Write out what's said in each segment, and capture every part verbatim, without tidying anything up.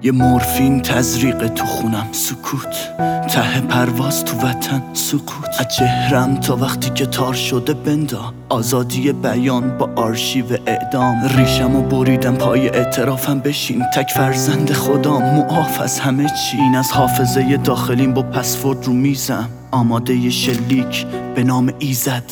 یه مورفین تزریق تو خونم، سکوت ته پرواز تو وطن، سکوت از چهرم تا وقتی که تار شده بندا، آزادی بیان با آرشیو اعدام. ریشمو بریدم پای اعترافم، بشین تک فرزند خدام، معاف از همه چی. این از حافظه داخلیم با پسورد رو میزم، آماده ی شلیک به نام ایزد.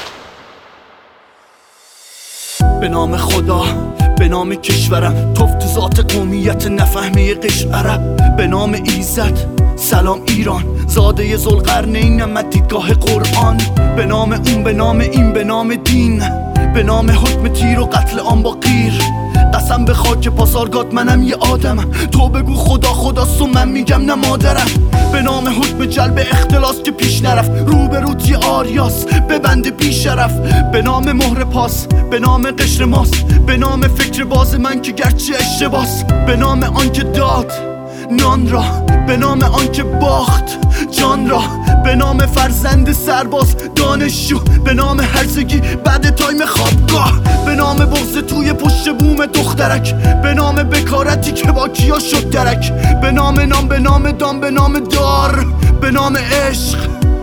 به نام خدا، به نام کشورم، توف تو ذات قومیت نفهمه قشر عرب. به نام ایزد، سلام ایران، زاده ذوالقرنینم از دیدگاه قرآن. به نام اون، به نام این، به نام دین، به نام حکم تیر و قتل آن با قیر. قسم به خاک پاسارگاد منم یه آدمم، تو بگو خدا خداست و من میگم نه مادرم. به نام حکم جلب اختلاس که پیش نرفت، رو به روت یه آریاس ببند بی شرف. به نام مهر پاس، به نام قشر ماس، به نام فکر باز من که گرچه اشتباس. به نام آن که داد نان را، به نام آن که باخت جان را. به نام فرزند سرباز دانشجو، به نام هرزگی بعد تایم خوابگاه. به نام بغض توی پشت بوم دخترک، به نام بکارتی که با کیا شد درک. به نام نام، به نام دام، به نام دار، به نام عشق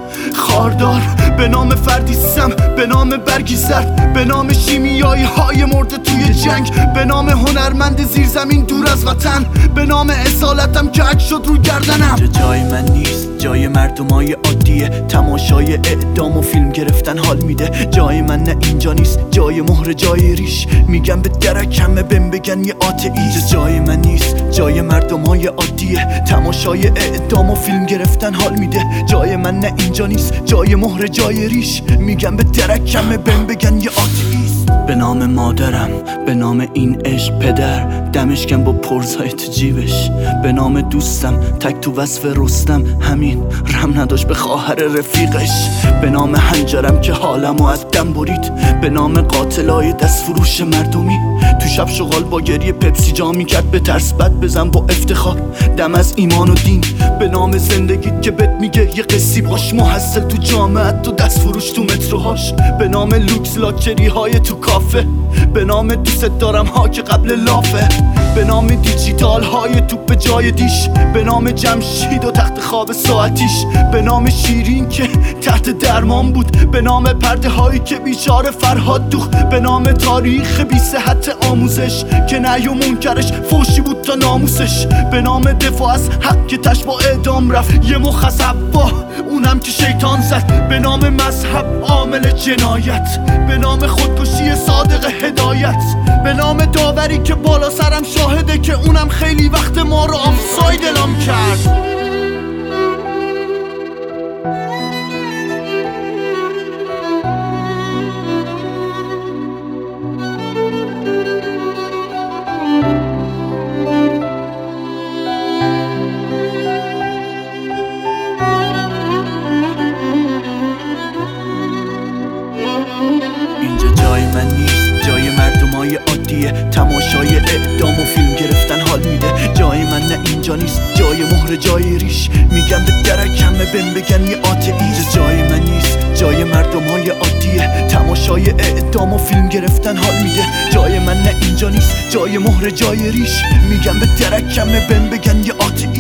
خاردار. به نام فردی سم، به نام برگی زرد، به نام شیمیایی های مرده توی جنگ. به نام هنرمند زیر زمین دور از وطن، به نام اصالتم که عکس شد رو گردنم. جای من نیست، جای مردمای عادیه، تماشای اعدام و فیلم گرفتن حال میده. جای من نه اینجا نیست، جای مهر جای ریش، میگم به درکمه بهم بگن یه آتئیست. جای من نیست، جای مردمای عادیه، تماشای اعدام و فیلم گرفتن حال میده. جای من نه اینجا نیست، جای مهر جای ریش، میگم به درکمه بهم بگن یه آتئیست. به نام مادرم، به نام این عشق پدر، دمشکم با پرزای تو جیبش. به نام دوستم تک تو وصف رستم، همین رم نداشت به خواهر رفیقش. به نام هنجرم که حالمو از دم برید، به نام قاتلای دست فروش مردمی. تو شب شغال با گریه پپسی جا میکرد، به ترس بد بزن با افتخار دم از ایمان و دین. به نام زندگیت که بهت میگه یه قصی باش، محصل تو جامعت تو دست فروش تو متروهاش. به نام لوکس لاکچری های تو کافه، به نام دوست دارم ها که قبل لافه. به نام دیجیتال های توپ به جای دیش، به نام جمشید و تخت خواب ساعتیش. به نام شیرین که تحت درمان بود، به نام پرده هایی که بیچاره فرهاد دوخت. به نام تاریخ بی صحت آموزش که نهی و منکرش فوشی بود تا ناموسش. به نام دفاع از حق که تش با اعدام رفت، یه مخ با اونم که شیطان زد. به نام مذهب عامل جنایت، به نام خودکشی صادق هدایت. به نام داوری که بالا سرم شاهده که اونم خیلی وقت ما رو آفساید اعلام کرد. اینجا جای من نیست، جای مردمای عادیه، تماشای اعدام و فیلم گرفتن حال میده. جای من نه اینجا نیست، جای مهر جای ریش، میگم به درکمه بهم بگن یه آتئیست. جای من نیست، جای مردمای عادیه، تماشای اعدام و فیلم گرفتن حال میده. جای من نه اینجا نیست، جای مهر جای ریش، میگم به درکمه بهم بگن یه آتئیست.